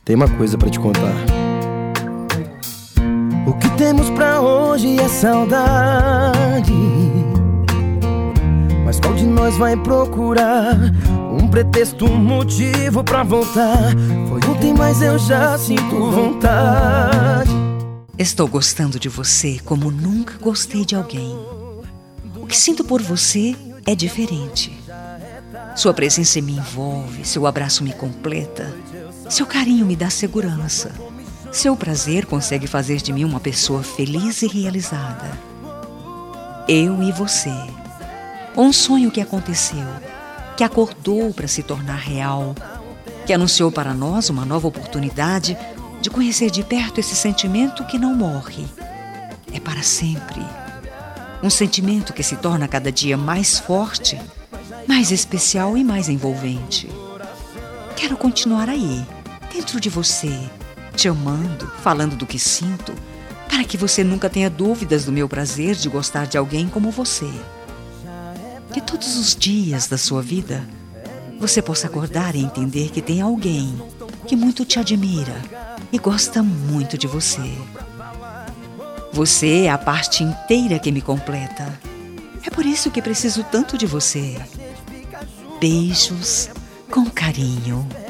Tem uma coisa pra te contar. O que temos pra hoje é saudade, mas qual de nós vai procurar um pretexto, um motivo pra voltar? Foi ontem, mas eu já sinto vontade. Estou gostando de você como nunca gostei de alguém. O que sinto por você é diferente. Sua presença me envolve, seu abraço me completa, seu carinho me dá segurança. Seu prazer consegue fazer de mim uma pessoa feliz e realizada. Eu e você. Um sonho que aconteceu, que acordou para se tornar real, que anunciou para nós uma nova oportunidade de conhecer de perto esse sentimento que não morre. É para sempre. Um sentimento que se torna cada dia mais forte, mais especial e mais envolvente. Quero continuar aí, dentro de você, te amando, falando do que sinto, para que você nunca tenha dúvidas do meu prazer de gostar de alguém como você. Que todos os dias da sua vida você possa acordar e entender que tem alguém que muito te admira e gosta muito de você. Você é a parte inteira que me completa. É por isso que preciso tanto de você. Beijos com carinho.